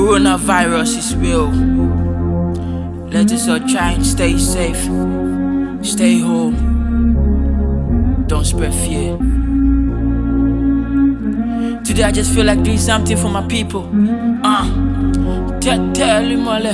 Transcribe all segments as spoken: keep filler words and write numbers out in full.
Coronavirus is real. Let us all try and stay safe. Stay home. Don't spread fear. Today I just feel like doing something for my people. Uh, tell, tell him all.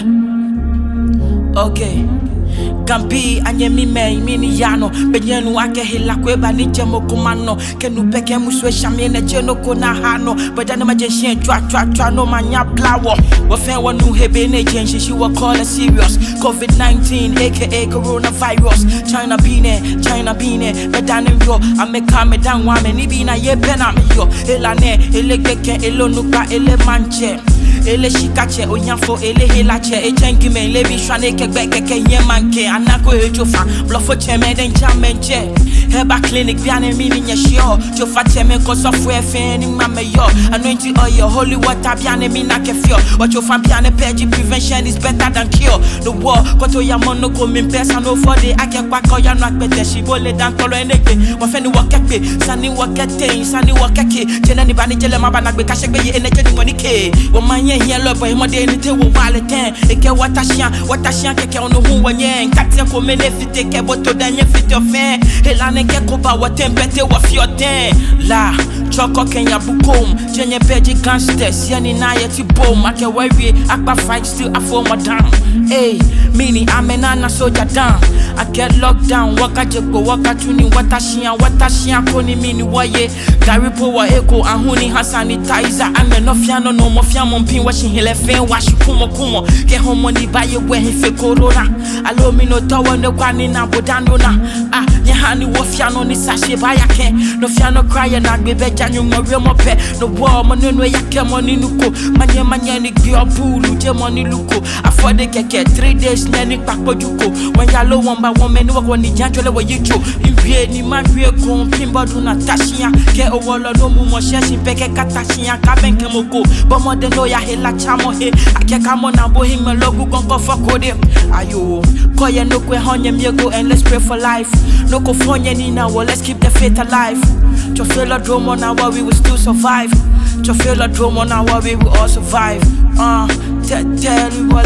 Okay. Gambi anye mi me mini yano benyenu ake hila kweba ni jemo kumano kenu peke muswe shamene jeno kona hano badana majeshen twa twa twa no manya blawo wa fen wonu hebe ne jenshi she will call it serious COVID nineteen aka coronavirus China bine China bine badana yo ameka me dan wa me ni bina ye pena me yo elane elegeke elonuka ele manche ele shikache onyanfo ele helache e chengime le bi shwane kegbe keke yemanke anako ejofa blofo cheme den chamenche heba clinic biane mini nyeshio jofa cheme ko software fe ni mame yo anointing oil holy water biane mina kefio what your fan biane page prevention is better than cure the war koto ya mono ko min pesa no for the akekwa ko ya no akpete shibole dan tolo enegbe mo fe ni wokepe sani wokete sani wokeke jena ni bani jele maba na gbe ka segbe ye energy ni money ke wo manye here love boy mo de ni te wo wale ten e ke watashian watashian keke ono hu wanye nkate ko menefite ke boto danye fite ofen elane ke ko ba watempete wa fioten la choko kenya bukom jenye peji gangsters yani na yeti bom ake worry akpa fight still afo madam hey mini amena na soja down I get locked down waka jeko waka tuni watashian watashian ko ni mini waye garipo wa eko ahuni sanitizer ame no fiano no mo fiamo mpin wa shinhele fen wa shikumo kumo ke homo ni baye we he corona alo mi no tawo ne kwani na bodando na ah nya hani wo fiano ni sashe baya ken no fiano cry na gbebe janyu mo re mo pe no wo mo no no yake mo ni nuko manye manye ni gyo bulu je mo ni luko afode keke three days na ni papojuko when ya lo won ba won me ni wo ni janjole wo yicho imbe ni ma wie kon pimbodu na tashia ke owo lo no mu mo sheshi peke katashia ka benke moko bomo de no ya hela chamo he akeka mo na bo him logu gonko fokode ayo koye no kwe honye miego and let's pray for life no ko fonye ni na well let's keep the faith alive to feel a drum on our we will still survive to feel a drum on our we will all survive uh tell you what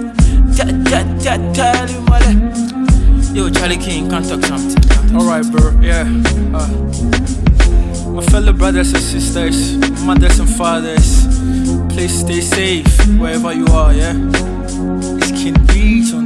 tell tell tell you what yo Charlie King can't talk something all right bro yeah uh, my fellow brothers and sisters mothers and fathers please stay safe wherever you are yeah it's King Beach